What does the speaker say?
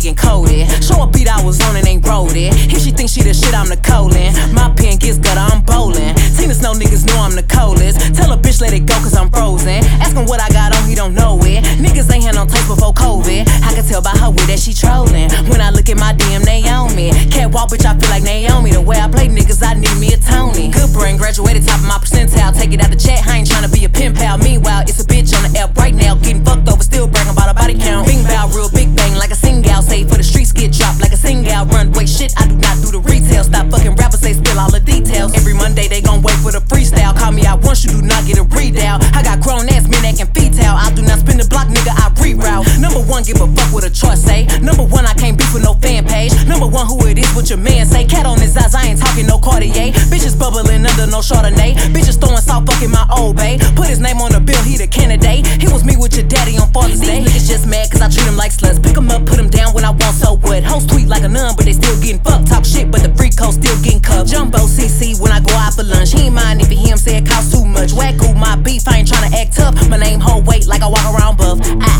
getting coded. Show a beat I was on and ain't wrote it. If she thinks she the shit, I'm the colon. My pen gets gutter, I'm bowling. Seen this no niggas know I'm the coldest. Tell a bitch let it go cause I'm frozen. Ask him what I got on, he don't know it. Niggas ain't had no taste before COVID. I can tell by her way that she trolling. When I look at my DM, they on me. Can't walk, bitch, I feel like Naomi. The way I play niggas, I need me a Tony. Good brain, graduated top of my percentile. Take it out the chat, I ain't tryna be a pen pal. Meanwhile, it's a bitch on the app right now, getting fucked over, still bragging about a body count. Bing bow, real big bang, like a sing-out. Say for the streets get dropped like a sing-out. Runway shit, I do not do the retail. Stop fucking rappers, they spill all the details. Every Monday, they gon' wait for the freestyle. Call me out once, you do not get a readout. I got grown ass men that can fetal. I do not spin the block, nigga, I reroute. Number one, give a fuck what a trust say. Number one, I can't beef with no fan page. Number one, who it is, what your man say. Cat on his eyes, I ain't talking no Cartier. Bitches bubbling under no Chardonnay. Bitches throwing salt, fucking my old bae. Put his name on the bill, he the candidate. He was me with your daddy on Father's Day. Niggas just mad cause I treat him like sluts. Pick him up, put him down when I want, so what? Hoes tweet like a nun, but they still getting fucked. Talk shit, but the freak code still getting cuffed. Jumbo CC when I go out for lunch. He ain't mind if he hear him say it costs too much. Wacko, my beef, I ain't tryna act tough. My name hold weight like I walk around buff.